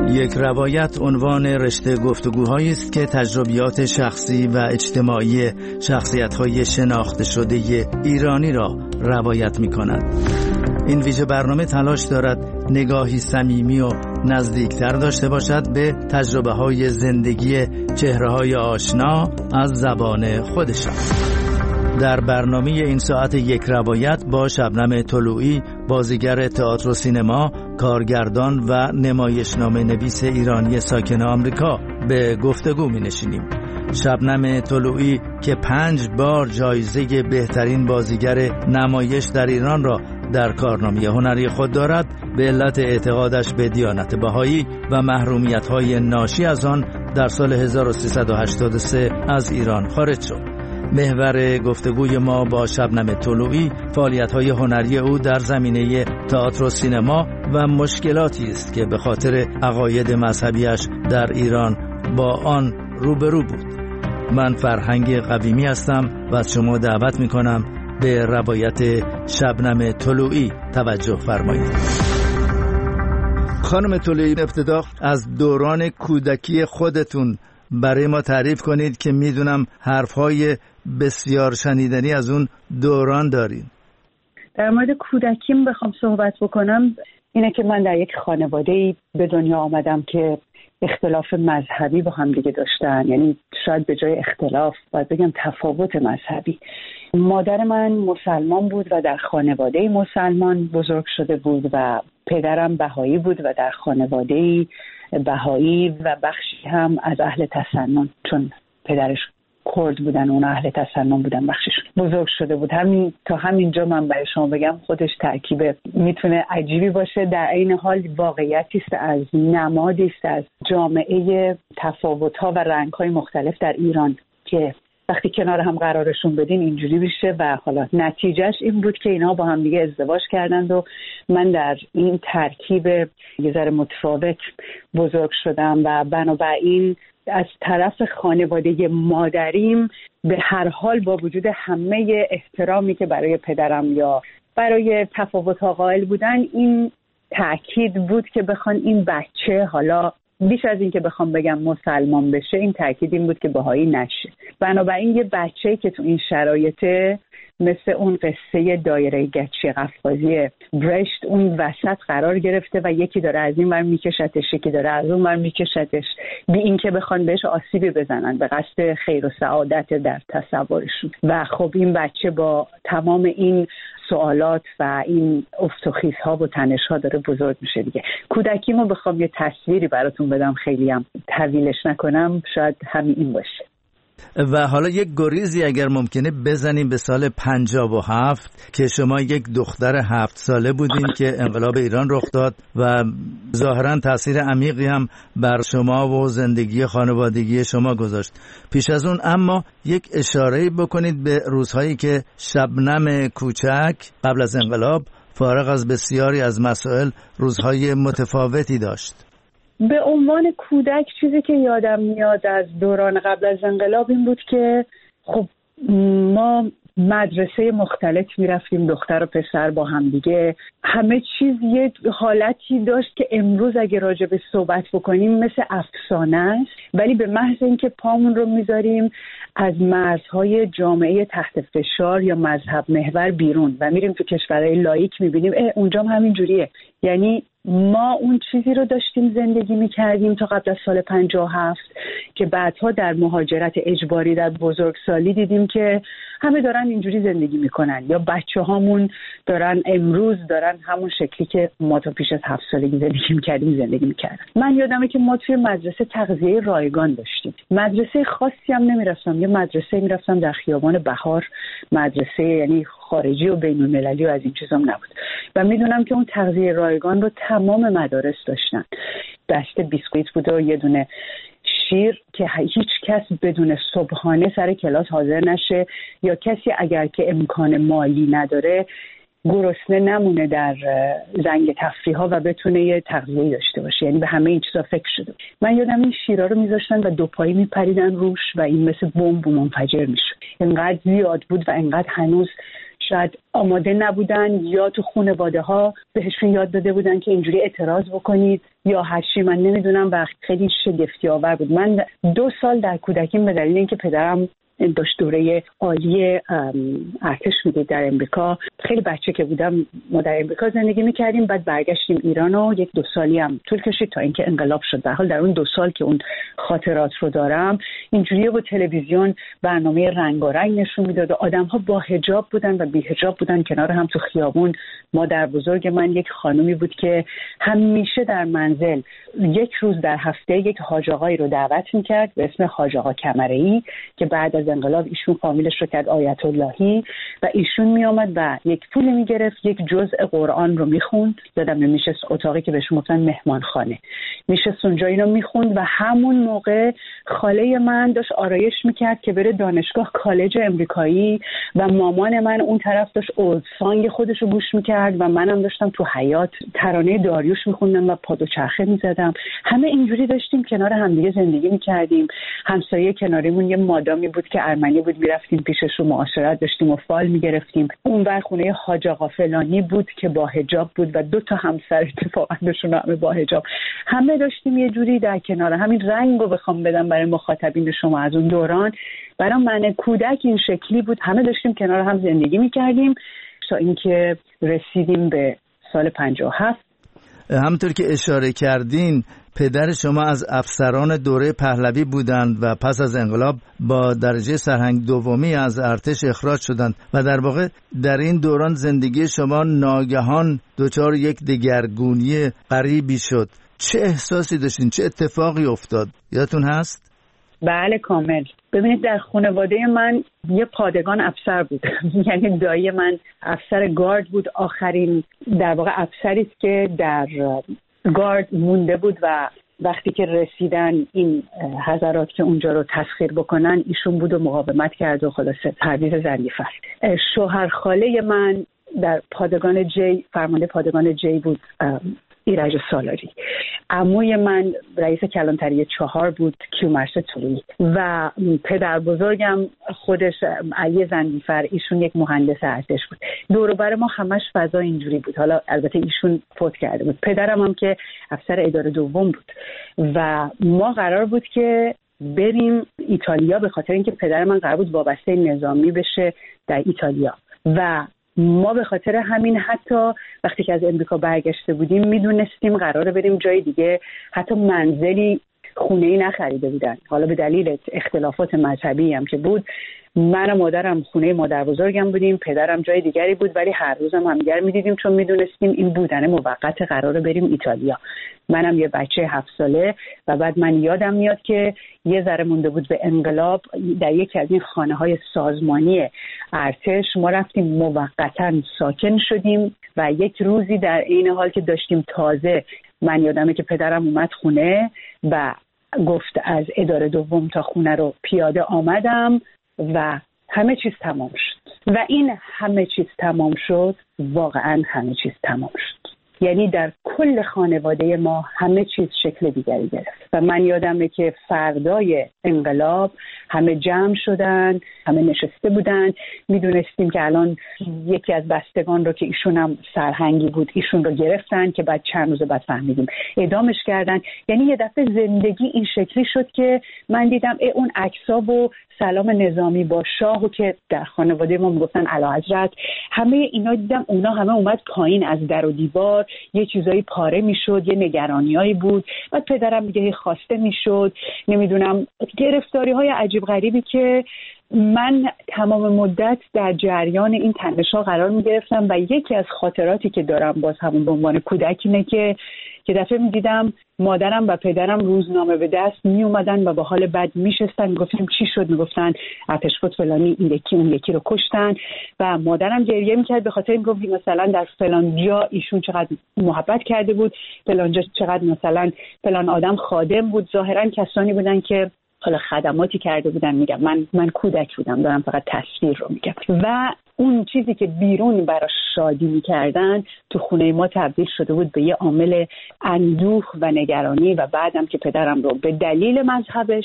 یک روایت عنوان رشته گفتگوهایی است که تجربیات شخصی و اجتماعی شخصیت‌های شناخته شده ایرانی را روایت می‌کند. این ویژه برنامه تلاش دارد نگاهی صمیمی و نزدیکتر داشته باشد به تجربه‌های زندگی چهره‌های آشنا از زبان خودشان. در برنامه این ساعت یک روایت با شبنم طلوعی، بازیگر تئاتر و سینما، کارگردان و نمایشنامه نویس ایرانی ساکن آمریکا به گفتگو می‌نشینیم. شبنم طلوعی که 5 بار جایزه بهترین بازیگر نمایش در ایران را در کارنامه هنری خود دارد، به علت اعتقادش به دیانت بهایی و محرومیت‌های ناشی از آن در سال 1383 از ایران خارج شد. محور گفتگوی ما با شبنم طلوعی فعالیت‌های هنری او در زمینه تئاتر و سینما و مشکلاتی است که به خاطر عقاید مذهبیش در ایران با آن روبرو بود. من فرهنگ قویمی هستم و از شما دعوت می‌کنم به روایت شبنم طلوعی توجه فرمایید. خانم طلوعی، ابتدا از دوران کودکی خودتون برای ما تعریف کنید که میدونم حرفهای بسیار شنیدنی از اون دوران دارین. در مورد کودکیم بخوام صحبت بکنم، اینه که من در یک خانواده‌ای به دنیا آمدم که اختلاف مذهبی با هم دیگه داشتن، یعنی شاید به جای اختلاف باید بگم تفاوت مذهبی. مادر من مسلمان بود و در خانواده مسلمان بزرگ شده بود و پدرم بهایی بود و در خانواده بهایی و بخشی هم از اهل تسنن، چون پدرش کرد بودن اون اهل تسنن بودن بخششون بزرگ شده بود. تا همینجا من برای شما بگم خودش ترکیب میتونه عجیبی باشه، در عین حال واقعیتی است، از نمادی است از جامعه تفاوت‌ها و رنگ‌های مختلف در ایران که وقتی کنار هم قرارشون بدین اینجوری میشه و حالا نتیجهش این بود که اینا با هم دیگه ازدواج کردند و من در این ترکیب یه ذره متفاوت بزرگ شدم و بنابراین از طرف خانواده مادریم به هر حال با وجود همه احترامی که برای پدرم یا برای تفاوت‌ها قائل بودن، این تأکید بود که بخوان این بچه، حالا بیش از این که بخوام بگم مسلمان بشه، این تأکید این بود که بهایی نشه. بنابراین یه بچه‌ای که تو این شرایطه، مثل اون قصه دایره گچی قفقازی برشت، اون وسط قرار گرفته و یکی داره از این ور میکشتش، یکی داره از اون ور میکشتش، بی این که بخوان بهش آسیبی بزنن، به قصد خیر و سعادت در تصورشون. و خب این بچه با تمام این سوالات و این افت و خیزها و تنش‌ها داره بزرگ میشه دیگه. کودکیمو بخوام یه تصویری براتون بدم، خیلی هم طویلش نکنم، شاید همین این باشه. و حالا یک گریزی اگر ممکنه بزنیم به سال 57 که شما یک دختر 7 ساله بودین که انقلاب ایران رخ داد و ظاهراً تاثیر عمیقی هم بر شما و زندگی خانوادگی شما گذاشت. پیش از اون اما یک اشاره‌ای بکنید به روزهایی که شبنم کوچک قبل از انقلاب فارغ از بسیاری از مسائل روزهای متفاوتی داشت. به عنوان کودک چیزی که یادم میاد از دوران قبل از انقلاب این بود که خب ما مدرسه مختلف میرفتیم، دختر و پسر با هم دیگه، همه چیز یه حالتی داشت که امروز اگه راجع به صحبت بکنیم مثل افسانه است، ولی به محض اینکه پامون رو میذاریم از مرزهای جامعه تحت فشار یا مذهب محور بیرون و میریم تو کشورهای لاییک میبینیم اونجا هم همین جوریه. یعنی ما اون چیزی رو داشتیم زندگی میکردیم تا قبل از سال 57 که بعدها در مهاجرت اجباری در بزرگسالی دیدیم که همه دارن اینجوری زندگی میکنن، یا بچه هامون دارن امروز دارن همون شکلی که ما تا پیش از 7 سالگی زندگی میکردیم زندگی میکردن. من یادمه که ما توی مدرسه تغذیه رایگان داشتیم. مدرسه خاصی هم نمیرفتم، یه مدرسه میرفتم در خیابان بهار، مدرسه یعنی خارجی و بین المللی و از این چیزام نبود و میدونم که اون تغذیه رایگان رو تمام مدارس داشتن. دسته بیسکویت بود و یه دونه شیر که هیچ کس بدون صبحانه سر کلاس حاضر نشه، یا کسی اگر که امکان مالی نداره گرسنه نمونه در زنگ تفریح‌ها و بتونه یه تغذیه داشته باشه. یعنی به همه این چیزا فکر شده. من یادم این شیرها رو میذاشتن و 2 پایی میپریدن روش و این مثل بمب منفجر میشد. اینقدر زیاد بود و اینقدر هنوز شاید آماده نبودن یا تو خانواده ها بهشون یاد داده بودن که اینجوری اعتراض بکنید یا هر چی، من نمیدونم. و خیلی شگفتی آور بود. من 2 سال در کودکیم به دلیل اینکه پدرم داشت دوره عالی ارتش میدید در امریکا، خیلی بچه که بودم ما در امریکا زندگی میکردیم، بعد برگشتیم ایران و 1-2 سالی هم طول کشید تا اینکه انقلاب شد. در حال در اون 2 سال که اون خاطرات رو دارم، اینجوریه با تلویزیون برنامه رنگارنگ نشون میداد و آدم‌ها با حجاب بودن و بی حجاب بودن کنار هم تو خیابون. مادر بزرگ من یک خانومی بود که همیشه در منزل 1 روز در هفته یک حاج آقایی رو دعوت میکرد به اسم حاج آقا کمره‌ای که بعد از انقلاب ایشون فامیلش رو کرد آیت اللهی و ایشون می آمد و یک پول می گرفت، یک جزء قرآن رو می خوند. یادم نمیشست اتاقی که بهشون گفتن مهمانخانه، میشست اونجا اینو می خوند و همون موقع خاله من داشت آرایش می کرد که بره دانشگاه کالج امریکایی و مامان من اون طرف داشت اولد سانگ خودش رو گوش می کرد و منم داشتم تو حیاط ترانه داریوش می خوندم و پادو چرخه می زدم. همه اینجوری داشتیم کنار همدیگه زندگی می کردیم. همسایه کناریمون یه مادامی بود که ارمنی بود، میرفتیم پیشش رو معاشرت داشتیم و فال میگرفتیم. اون ور خونه حاج آقا فلانی بود که با حجاب بود و 2 تا همسر اتفاقا داشتون همه با حجاب. همه داشتیم یه جوری در کنار. همین رنگ رو بخوام بدم برای مخاطبین شما از اون دوران، برای من کودک این شکلی بود. همه داشتیم کنار هم زندگی میکردیم تا اینکه رسیدیم به سال 57. همونطور که اشاره کردین پدر شما از افسران دوره پهلوی بودند و پس از انقلاب با درجه سرهنگ دومی از ارتش اخراج شدند و در واقع در این دوران زندگی شما ناگهان دچار یک دگرگونی غریبی شد. چه احساسی داشتین؟ چه اتفاقی افتاد؟ یادتون هست؟ بله کامل. ببینید در خانواده من یه پادگان افسر بود. یعنی دایی من افسر گارد بود، آخرین در واقع افسری است که در گارد مونده بود و وقتی که رسیدن این حضرات که اونجا رو تسخیر بکنن ایشون بود و مقاومت کرد و خلاصه پرویز ظریف است. شوهر خاله من در پادگان جی، فرمانده پادگان جی بود، ایرج سالاری. عموی من رئیس کلانتری 4 بود، کیومرث طلویی. و پدر بزرگم خودش علی زندیفر، ایشون یک مهندس ارتش بود. دور و بر ما همش فضا اینجوری بود. حالا البته ایشون فوت کرده بود. پدرم هم که افسر اداره دوم بود و ما قرار بود که بریم ایتالیا به خاطر اینکه پدر من قرار بود وابسته نظامی بشه در ایتالیا و ما به خاطر همین حتی وقتی که از امریکا برگشته بودیم میدونستیم قراره بریم جای دیگه، حتی منزلی خونه‌ای نخریده بودن. حالا به دلیل اختلافات مذهبی هم که بود، من و مادرم خونه مادر بزرگم بودیم، پدرم جای دیگری بود، ولی هر روزم همدیگر میدیدیم چون میدونستیم این بودن موقت قراره بریم ایتالیا. منم یه بچه 7 ساله و بعد من یادم میاد که یه ذره مونده بود به انقلاب، در یکی از این خانه‌های سازمانی ارتش ما رفتیم موقتاً ساکن شدیم و یک روزی در این حال که داشتیم تازه، من یادمه که پدرم اومد خونه و گفت از اداره دوم تا خونه رو پیاده آمدم و همه چیز تمام شد. و این همه چیز تمام شد، واقعا همه چیز تمام شد. یعنی در کل خانواده ما همه چیز شکل دیگری گرفت و من یادمه که فردای انقلاب همه جمع شدن، همه نشسته بودن. میدونستیم که الان یکی از بستگان رو که ایشون هم سرهنگی بود ایشون رو گرفتن که بعد چند روز بعد فهمیدیم اعدامش کردن. یعنی یه دفعه زندگی این شکلی شد که من دیدم اون عکس‌ها و سلام نظامی با شاه و که در خانواده ما میگفتن اعلیحضرت، همه اینا دیدم اونا همه اومد پایین از در و دیوار، یه چیزایی پاره میشد، یه نگرانیایی بود. بعد پدرم دیگه خواسته میشد، نمیدونم گرفتاری‌های عجیب غریبی که من تمام مدت در جریان این تنش‌ها قرار می‌گرفتم و یکی از خاطراتی که دارم باز همون به عنوان کودک اینه که دفعه می‌دیدم مادرم و پدرم روزنامه به دست میومدن و با حال بد میشستن، میگفتیم چی شد؟ میگفتن آتش‌فوت فلانی این یکی اون یکی رو کشتن و مادرم گریه میکرد به خاطر اینکه مثلا در فلان جا ایشون چقدر محبت کرده بود، فلان جا چقدر مثلا فلان آدم خادم بود. ظاهرا کسانی بودن که حالا خدماتی کرده بودن. میگم من کودک بودم، دارم فقط تصویر رو میگم. و اون چیزی که بیرون براش شادی میکردن تو خونه ما تبدیل شده بود به یه عامل اندوه و نگرانی و بعدم که پدرم رو به دلیل مذهبش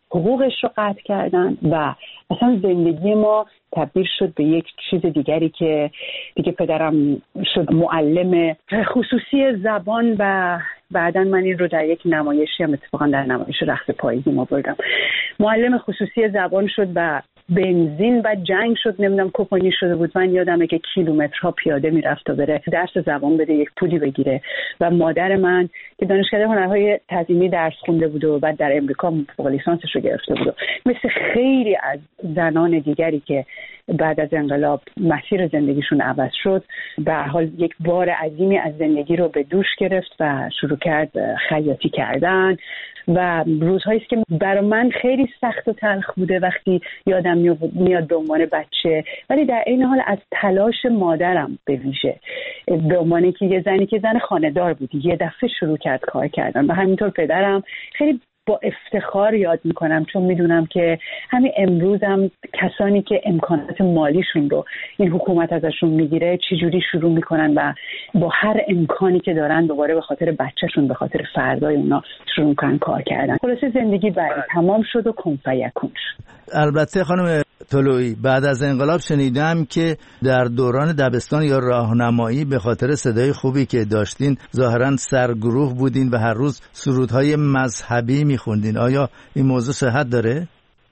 حقوقش رو قطع کردن و اصلا زندگی ما تبدیل شد به یک چیز دیگری که دیگه پدرم شد معلم خصوصی زبان و بعداً من این رو در یک نمایشی هم اتفاقا در نمایش رقص پاییزی ما بردم. معلم خصوصی زبان شد و بنزین و جنگ شد، نمیدونم کپانی شده بود. من یادمه که کیلومترها پیاده میرفت تا بره درس زبان بده، یک پولی بگیره. و مادر من که دانشکده هنرهای تزیینی درس خونده بود و بعد در امریکا فوق لیسانسش رو گرفته بود، مثل خیلی از زنان دیگری که بعد از انقلاب مسیر زندگیشون عوض شد، به هر حال یک بار عظیمی از زندگی رو به دوش گرفت و شروع کرد خیاطی کردن. و روزهایی است که برای من خیلی سخت و تلخ بوده وقتی یادم میاد به عنوان بچه، ولی در این حال از تلاش مادرم به ویژه به عنوان که یه زنی که زن خانه‌دار بود یه دفعه شروع کرد کار کردن و همینطور پدرم. خیلی با افتخار یاد میکنم چون میدونم که همین امروزم کسانی که امکانات مالیشون رو این حکومت ازشون میگیره چجوری شروع میکنن و با هر امکانی که دارن دوباره به خاطر بچهشون، به خاطر فردای اونا شروع میکنن کار کردن. خلاصه زندگی بعد تمام شد و کن فیکون شد. البته خانم طلویی، بعد از انقلاب شنیدم که در دوران دبستان یا راهنمایی به خاطر صدای خوبی که داشتین ظاهراً سرگروه بودین و هر روز سرودهای مذهبی میخوندین. آیا این موضوع صحت داره؟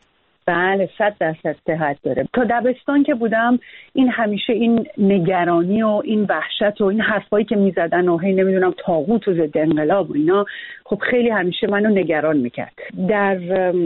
بله 100% صحت داره. تا دبستان که بودم این همیشه این نگرانی و این وحشت و این حرفایی که میزدن و هی نمیدونم طاغوت و ضد انقلاب و اینا خب خیلی همیشه منو نگران میکرد. در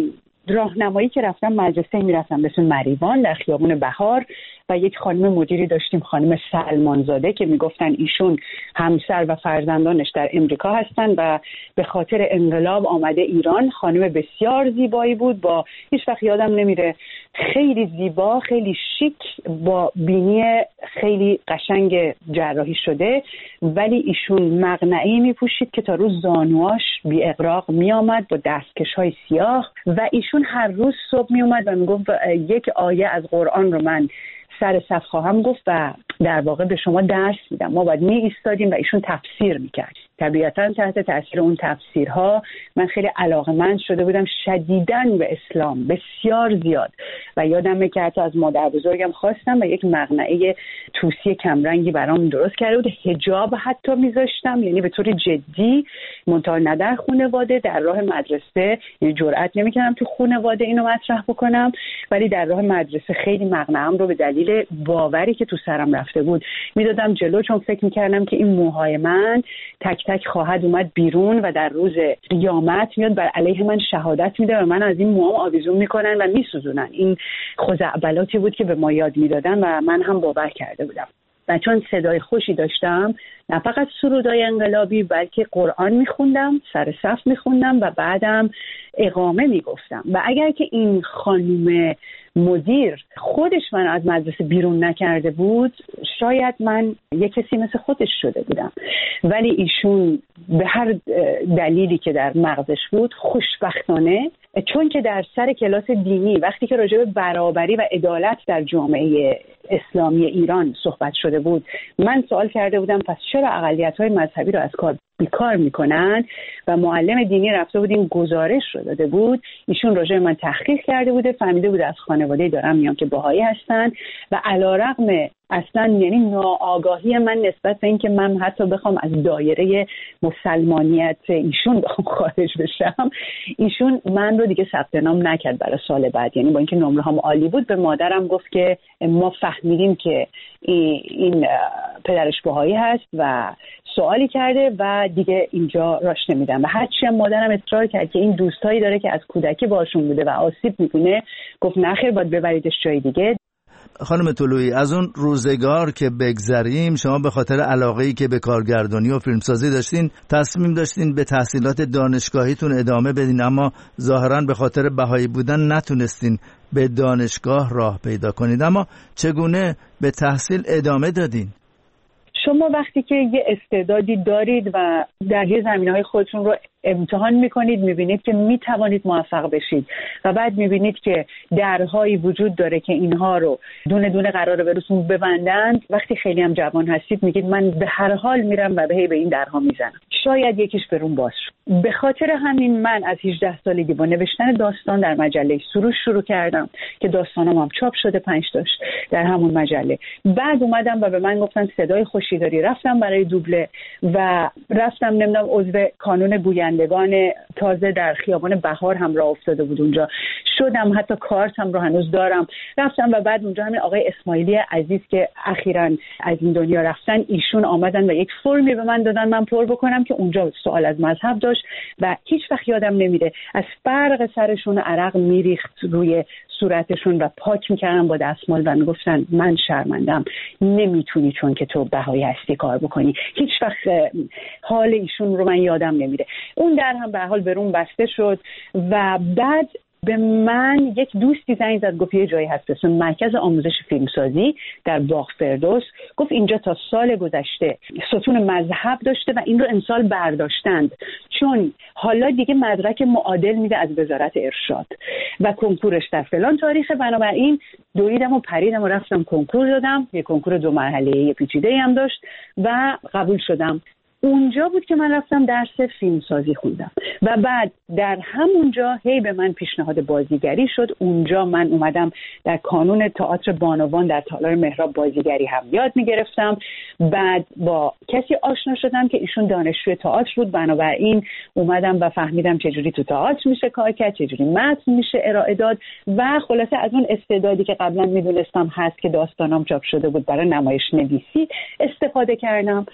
راهنمایی که رفتم مدرسه میرفتم به اسم مریوان در خیابون بهار و یک خانم مدیری داشتیم، خانم سلمانزاده، که میگفتن ایشون همسر و فرزندانش در امریکا هستن و به خاطر انقلاب آمده ایران. خانم بسیار زیبایی بود، با هیچ وقت یادم نمیره، خیلی زیبا، خیلی شیک، با بینی خیلی قشنگ جراحی شده، ولی ایشون مقنعه‌ای میپوشید که تا روز زانواش بی اغراق میامد با دستکش‌های سیاه و ایشون هر روز صبح میومد و میگفت یک آیه از قرآن رو من سر صف خواهم گفت و در واقع به شما درس میدم. ما باید می ایستادیم و ایشون تفسیر میکرد. طبیعتاً تحت تاثیر اون تفسیرها من خیلی علاقه‌مند شده بودم شدیداً به اسلام، بسیار زیاد. و یادمه که حتی از مادر بزرگم خواستم و یک مقنعه توسی کمرنگی برام درست کرده بود. حجاب حتی میذاشتم، یعنی به طور جدی، منتها نه در خانواده، در راه مدرسه یعنی جرئت نمیکردم تو خانواده اینو مطرح بکنم، ولی در راه مدرسه خیلی مقنعه‌ام رو به دلیل باوری که تو سرم رفته بود میدادم جلو، چون فکر میکردم که این موهای من تک تک خواهد اومد بیرون و در روز قیامت میاد بر علیه من شهادت میده و من از این موام آویزون میکنن و میسوزونن. این خزعبلاتی بود که به ما یاد میدادن و من هم باور کرده بودم. و چون صدای خوشی داشتم، نه فقط سرودای انقلابی بلکه قرآن میخوندم، سر صف میخوندم و بعدم اقامه میگفتم. و اگر که این خانم مدیر خودش من از مدرسه بیرون نکرده بود، شاید من یک کسی مثل خودش شده بودم. ولی ایشون به هر دلیلی که در مغزش بود، خوشبختانه، چون که در سر کلاس دینی وقتی که راجع به برابری و عدالت در جامعه اسلامی ایران صحبت شده بود، من سوال کرده بودم پس چرا اقلیت‌های مذهبی رو از کار بیکار میکنن؟ و معلم دینی رفته بود این گزارش رو داده بود. ایشون راجع به من تحقیق کرده بوده، فهمیده بوده از خانواده دارم میام که بهایی هستن و علیرغم اصلا یعنی ناآگاهی من نسبت به این که من حتی بخوام از دایره مسلمانیت ایشون بخوام خارج بشم، ایشون من رو دیگه ثبت نام نکرد برای سال بعد. یعنی با اینکه نمره هم عالی بود، به مادرم گفت که ما فهمیدیم که این پدرش بهایی هست و سوالی کرده و دیگه اینجا راش نمیدم. و هرچی هم مادرم اصرار کرد که این دوستایی داره که از کودکی باشون بوده و آسیب میکنه، گفت نخیر، باید ببریدش جای دیگه. خانم طلویی، از اون روزگار که بگذریم، شما به خاطر علاقه‌ای که به کارگردانی و فیلمسازی داشتین تصمیم داشتین به تحصیلات دانشگاهیتون ادامه بدین، اما ظاهراً به خاطر بهایی بودن نتونستین به دانشگاه راه پیدا کنید. اما چگونه به تحصیل ادامه دادین؟ شما وقتی که یه استعدادی دارید و در یه زمینه‌های خودتون رو امتحان میکنید، میبینید که میتوانید موفق بشید و بعد میبینید که درهایی وجود داره که اینها رو دونه دونه قراره براتون ببندند. وقتی خیلی هم جوان هستید میگید من به هر حال میرم و به این درها میزنم، شاید یکیش برون باز شد. به خاطر همین من از 18 سالگی با نوشتن داستان در مجله سروش شروع کردم که داستانم هم چاپ شده 5 تاش در همون مجله. بعد اومدم و به من گفتن صدای خوشی داری، رفتم برای دوبله و رفتم نمیدونم عضو کانون گویندگان تازه در خیابان بهار هم راه افتاده بود، اونجا شدم، حتی کارتم رو هنوز دارم. رفتم و بعد اونجا همین آقای اسماعیلی عزیز که اخیراً از این دنیا رفتن، ایشون آمدن و یک فرمی به من دادن من پر بکنم که اونجا سوال از مذهب داشت و هیچ وقت یادم نمیره از فرق سرشون عرق میریخت روی صورتشون و پاک میکردن با دستمال و میگفتن من شرمندم، نمیتونی چون که تو بهایی هستی کار بکنی. هیچ وقت حال ایشون رو من یادم نمیره. اون در هم به حال برون بسته شد و بعد به من یک دوستی زنگ زد، گفت یه جایی هست اسم مرکز آموزش فیلمسازی در باغ فردوس، گفت اینجا تا سال گذشته ستون مذهب داشته و این رو امسال برداشتند چون حالا دیگه مدرک معادل میده از وزارت ارشاد و کنکورش در فلان تاریخه. بنابراین دویدم و پریدم و رفتم کنکور دادم. یه کنکور 2 مرحله‌ای پیچیده‌ای هم داشت و قبول شدم. اونجا بود که من رفتم درس فیلمسازی خوندم و بعد در همونجا هی به من پیشنهاد بازیگری شد. اونجا من اومدم در کانون تئاتر بانوان در تالار مهراب بازیگری هم یاد میگرفتم. بعد با کسی آشنا شدم که ایشون دانشجوی تئاتر بود، بنابراین اومدم و فهمیدم چجوری تو تئاتر میشه کار کرد، چجوری متن میشه ارائه داد و خلاصه از اون استعدادی که قبلا میدونستم هست که داستانام چاپ شده بود برای نمایش نویسی استفاده کردم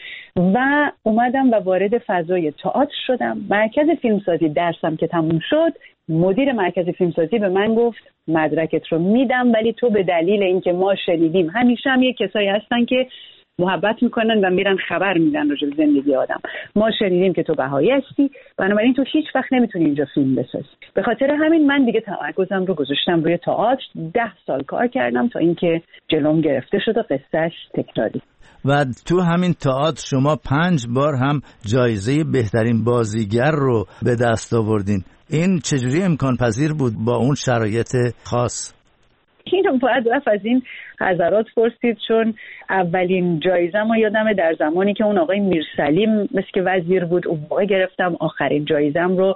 و اومدم و وارد فضای تئاتر شدم. مرکز فیلمسازی درسم که تموم شد، مدیر مرکز فیلمسازی به من گفت مدرکت رو میدم ولی تو به دلیل اینکه ما شنیدیم همیشه هم یک کسایی هستن که محبت میکنن و میرن خبر میدن راجع به زندگی آدم، ما شنیدیم که تو بهایی هستی، بنابراین تو هیچ وقت نمیتونی اینجا فیلم بسازی. به خاطر همین من دیگه تمرکزم رو گذاشتم روی تئاتر. 10 سال کار کردم تا اینکه جلوم گرفته شد و قصهش تکراری. و تو همین تئاتر شما 5 بار هم جایزه بهترین بازیگر رو به دست آوردین. این چجوری امکان پذیر بود با اون شرایط خاص؟ اینو باید رفت از این حضرات پرسید، چون اولین جایزه‌مو یادمه در زمانی که اون آقای میرسلیم مثل که وزیر بود اون موقع گرفتم. آخرین جایزه‌م رو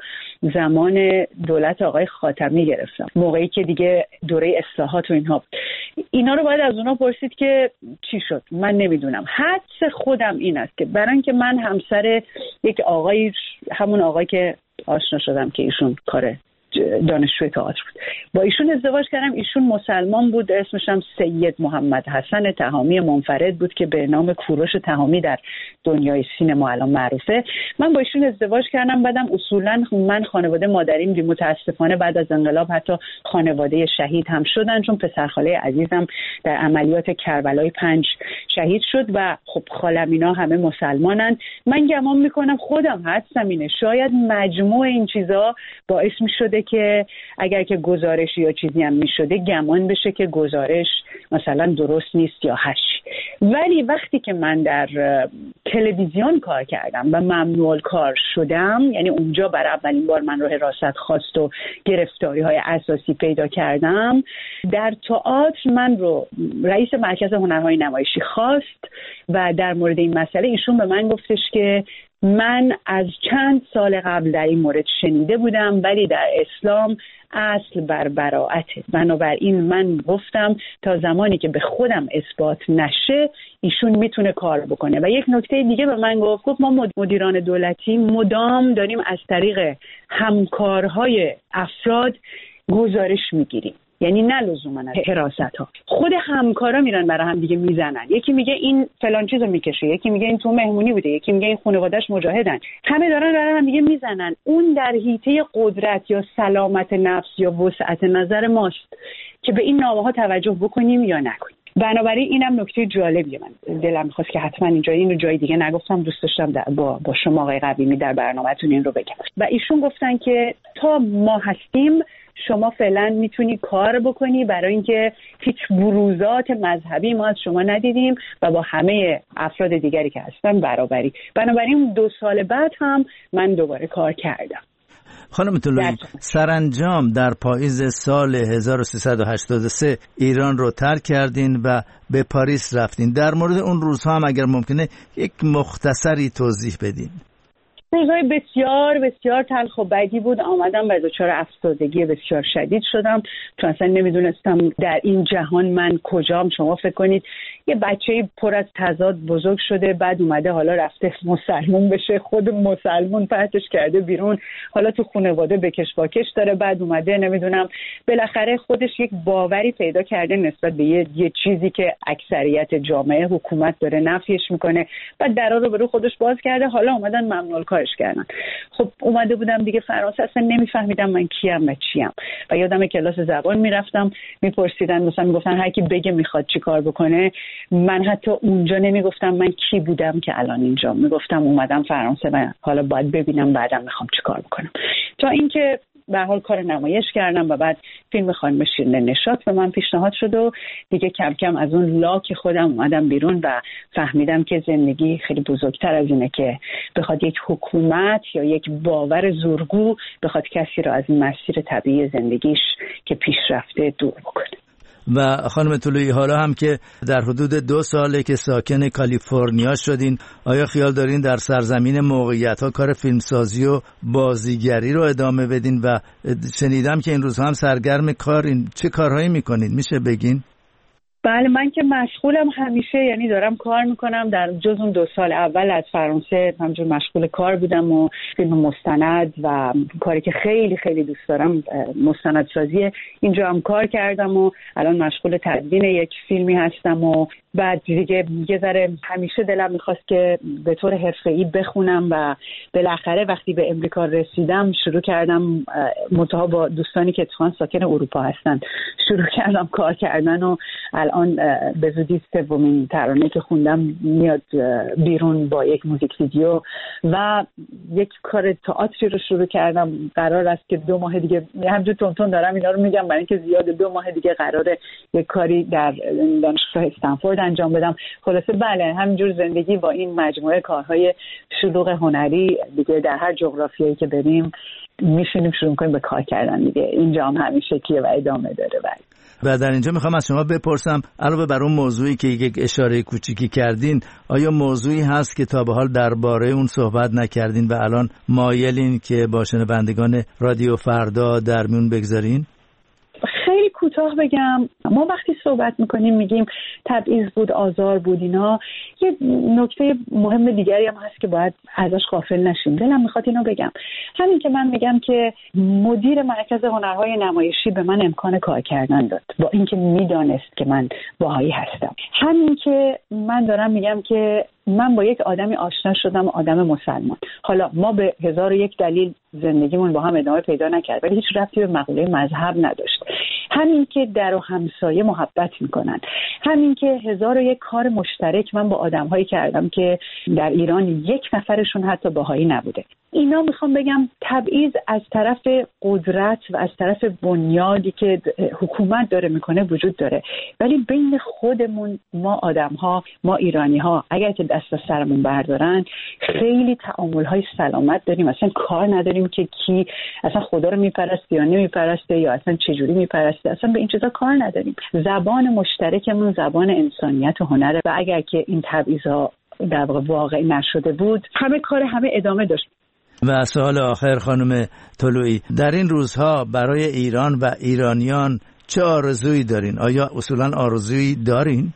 زمان دولت آقای خاتمی گرفتم، موقعی که دیگه دوره اصلاحات و اینها. اینا رو باید از اونا پرسید که چی شد. من نمیدونم. حدس خودم این است که برای اینکه من همسر یک آقایی، همون آقایی که آشنا شدم که ایشون کاره دانشجوی تئاتر بود، با ایشون ازدواج کردم. ایشون مسلمان بود، اسمش هم سید محمد حسن تهامی منفرد بود که به نام کوروش تهامی در دنیای سینما الان معروفه. من با ایشون ازدواج کردم. بعدم اصولا من خانواده مادریم متاسفانه بعد از انقلاب حتی خانواده شهید هم شدن، چون پسرخاله عزیزم در عملیات کربلای 5 شهید شد و خب خالم اینا همه مسلمانن. من گمان میکنم خودم حدسم اینه شاید مجموع این چیزا باعث میشده که اگر که گزارشی یا چیزی هم میشده گمان بشه که گزارش مثلا درست نیست یا هش. ولی وقتی که من در تلویزیون کار کردم و ممنوع کار شدم، یعنی اونجا برای اولین بار من رو حراست خواست و گرفتاری های اساسی پیدا کردم، در تئاتر من رو رئیس مرکز هنرهای نمایشی خواست و در مورد این مسئله ایشون به من گفتش که من از چند سال قبل در این مورد شنیده بودم ولی در اسلام اصل بر براءته، بنابراین من گفتم تا زمانی که به خودم اثبات نشه ایشون میتونه کار بکنه. و یک نکته دیگه به من گفت ما مدیران دولتی مدام داریم از طریق همکارهای افراد گزارش میگیریم، یعنی نه لزوما حراست ها، خود همکارا میرن برای هم دیگه میزنن، یکی میگه این فلان چیزو میکشه، یکی میگه این تو مهمونی بوده، یکی میگه این خانواده‌اش مجاهدن، همه دارن برای هم دیگه میزنن. اون در حیطه قدرت یا سلامت نفس یا وسعت نظر ماست که به این نامه‌ها توجه بکنیم یا نکنیم. بنابراین اینم نکته جالبیه. من دلم می‌خواست که حتما اینو جای دیگه نگفتم، دوست داشتم با شما آقای قویمی در برنامه‌تون این رو بگم. و ایشون گفتن که تا ما هستیم شما فعلا میتونی کار بکنی برای اینکه هیچ بروزات مذهبی ما از شما ندیدیم و با همه افراد دیگری که هستن برابری. بنابراین 2 سال بعد هم من دوباره کار کردم. خانم طلویی، سرانجام در پاییز سال 1383 ایران رو ترک کردین و به پاریس رفتین. در مورد اون روزها هم اگر ممکنه یک مختصری توضیح بدین. روزهای بسیار بسیار تلخ و بدی بود. آمدم و دچار افسردگی بسیار شدید شدم، چون اصلا نمیدونستم در این جهان من کجام. شما فکر کنید یه بچه پر از تضاد بزرگ شده، بعد اومده حالا رفته مسلمون بشه، خود مسلمون پرتش کرده بیرون، حالا تو خانواده بکش باکش داره، بعد اومده نمیدونم بالاخره خودش یک باوری پیدا کرده نسبت به یه چیزی که اکثریت جامعه حکومت داره نفیش میکنه، بعد درا رو برو خودش باز کرده، حالا اومدن ممنوع کارش کردن. خب اومده بودم دیگه فرانسه، اصلا نمیفهمیدم من کیم و چیم و یادم کلاس زبان میرفتم میپرسیدن، مثلا میگفتن هر کی بگه میخواد چی کار بکنه. من حتی اونجا نمیگفتم من کی بودم که الان اینجا، میگفتم اومدم فرانسه و حالا باید ببینم بعدم میخوام چی کار بکنم. تا اینکه به هر حال کار نمایش کردم و بعد فیلم خانم شیرین نشاط به من پیشنهاد شد و دیگه کم کم از اون لاک خودم اومدم بیرون و فهمیدم که زندگی خیلی بزرگتر از اینه که بخواد یک حکومت یا یک باور زورگو بخواد کسی رو از مسیر طبیعی زندگیش که پیشرفته دور بکنه. و خانم طلویی، حالا هم که در حدود 2 ساله که ساکن کالیفرنیا شدین، آیا خیال دارین در سرزمین موقعیت‌ها کار فیلمسازی و بازیگری رو ادامه بدین؟ و شنیدم که این روزها هم سرگرم کارین. چه کارهایی میکنین؟ میشه بگین؟ بله، من که مشغولم همیشه، یعنی دارم کار میکنم. در جز اون 2 سال اول از فرانسه همجور مشغول کار بودم و فیلم مستند و کاری که خیلی خیلی دوست دارم مستندسازیه. اینجا هم کار کردم و الان مشغول تدوین یک فیلمی هستم و بعد دیگه یه ذره همیشه دلم میخواست که به طور حرفه‌ای بخونم و بالاخره وقتی به امریکا رسیدم شروع کردم منتها با دوستانی که اتفاقاً ساکن اروپا هستن شروع کردم کار کردن و الان به زودی 3مین ترانه که خوندم میاد بیرون با یک موزیک ویدیو و یک کار تئاتری رو شروع کردم. قرار است که 2 ماه دیگه، همینجور تونتون دارم اینا رو میگم برای اینکه زیاد، 2 ماه دیگه قراره یک کاری در دانشگاه استنفورد انجام بدم. خلاصه بله، همینجور زندگی با این مجموعه کارهای شلوغ هنری دیگه در هر جغرافیایی که بریم میشینیم شروع کنیم به کار کردن دیگه. اینجا هم همین شکلیه و ادامه داره. و در اینجا میخوام از شما بپرسم، علاوه بر اون موضوعی که یک اشاره کوچیکی کردین، آیا موضوعی هست که تا به حال درباره اون صحبت نکردین و الان مایلین که با شنوندگان رادیو فردا در میون بگذارین؟ خیلی کوتاه بگم، ما وقتی صحبت میکنیم میگیم تبعیض بود، آزار بود، اینا یه نکته مهم دیگری هم هست که باید ازش غافل نشیم. دلم میخواد اینو بگم. همین که من میگم که مدیر مرکز هنرهای نمایشی به من امکان کار کردن داد با اینکه میدانست که من باهایی هستم. همین که من دارم میگم که من با یک آدمی آشنا شدم، آدم مسلمان. حالا ما به 1001 دلیل زندگیمون با هم ادامه پیدا نکرد ولی هیچ ربطی به مقوله مذهب نداشت. همین که در و همسایه محبت میکنن، همین که 1001 کار مشترک من با آدم‌هایی کردم که در ایران 1 نفرشون حتی بهایی نبوده. اینا میخوام بگم تبعیض از طرف قدرت و از طرف بنیادی که حکومت داره میکنه وجود داره، ولی بین خودمون ما آدم‌ها، ما ایرانی‌ها اگر که دست از سرمون بردارن خیلی تعامل‌های سلامت داریم. اصلا کار نداریم که کی اصلا خدا رو میپرسته یا نمیپرسته یا اصلا چجوری میپرسته، اصلا به این چیزا کار نداریم. زبان مشترکمون زبان انسانیت و هنره و اگر که این تبعیض‌ها در واقع نشده بود همه کار همه ادامه داشت. و سوال آخر خانم طلویی، در این روزها برای ایران و ایرانیان چه آرزویی دارین؟ آیا اصولا آرزویی دارین؟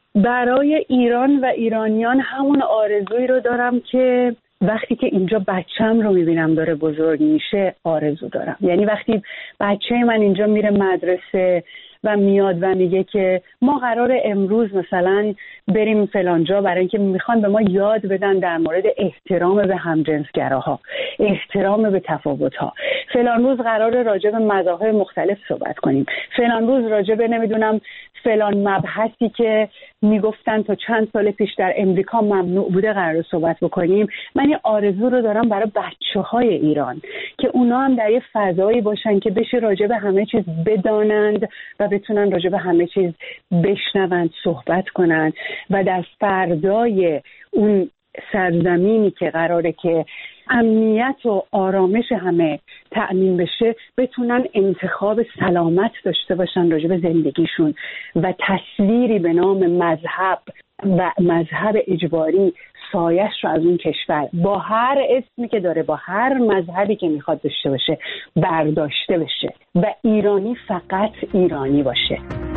برای ایران و ایرانیان همون آرزویی رو دارم که وقتی که اینجا بچه‌م رو میبینم داره بزرگ میشه آرزو دارم. یعنی وقتی بچه من اینجا میره مدرسه و میاد و میگه که ما قراره امروز مثلا بریم فلان جا برای اینکه میخوان به ما یاد بدن در مورد احترام به همجنسگراها، احترام به تفاوت‌ها، فلان روز قراره راجع به مذاهب مختلف صحبت کنیم، فلان روز راجع به نمیدونم فلان مبحثی که میگفتن تا چند سال پیش در امریکا ممنوع بوده قرار صحبت بکنیم. من یه آرزو رو دارم برای بچه‌های ایران که اونا هم در یه فضایی باشن که بشه راجع به همه چیز بدانند و بتونن راجع به همه چیز بشنوند، صحبت کنند و در فردای اون سرزمینی که قراره که امنیت و آرامش همه تأمین بشه بتونن انتخاب سلامت داشته باشن راجع به زندگیشون و تصویری به نام مذهب و مذهب اجباری سایش رو از اون کشور با هر اسمی که داره، با هر مذهبی که میخواد داشته باشه، برداشته بشه و ایرانی فقط ایرانی باشه.